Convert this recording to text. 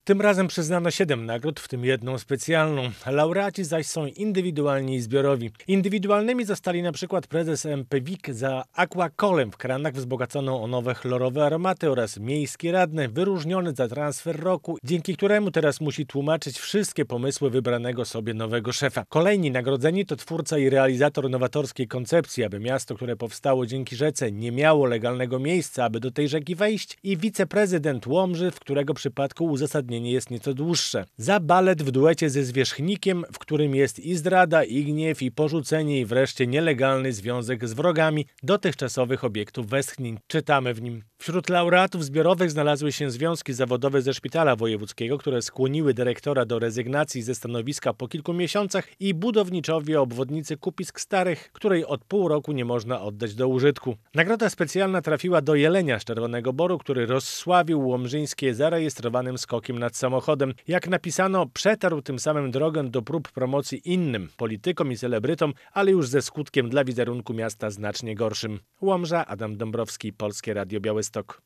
Tym razem przyznano 7 nagród, w tym jedną specjalną. Laureaci zaś są indywidualni i zbiorowi. Indywidualnymi zostali np. prezes MPWiK za aquakolem w kranach wzbogaconą o nowe chlorowe aromaty oraz miejski radny wyróżniony za transfer roku, dzięki któremu teraz musi tłumaczyć wszystkie pomysły wybranego sobie nowego szefa. Kolejni nagrodzeni to twórca i realizator nowatorskiej koncepcji, aby miasto, które powstało dzięki rzece, nie miało legalnego miejsca, aby do tej rzeki wejść, i wiceprezydent Łomży, w którego przypadku uzasadnienie jest nieco dłuższe. Za balet w duecie ze zwierzchnikiem, w którym jest i zdrada, i gniew, i porzucenie, i wreszcie nielegalny związek z wrogami dotychczasowych obiektów westchnień. Czytamy w nim. Wśród laureatów zbiorowych znalazły się związki zawodowe ze szpitala wojewódzkiego, które skłoniły dyrektora do rezygnacji ze stanowiska po kilku miesiącach, i budowniczowie obwodnicy Kupisk Starych, której od pół roku nie można oddać do użytku. Nagroda specjalna trafiła do Jelenia z Czerwonego Boru, który rozsławił Łomżyńskie zarejestrowanym skokiem nad samochodem. Jak napisano, przetarł tym samym drogę do prób promocji innym politykom i celebrytom, ale już ze skutkiem dla wizerunku miasta znacznie gorszym. Łomża, Adam Dąbrowski, Polskie Radio Białystok.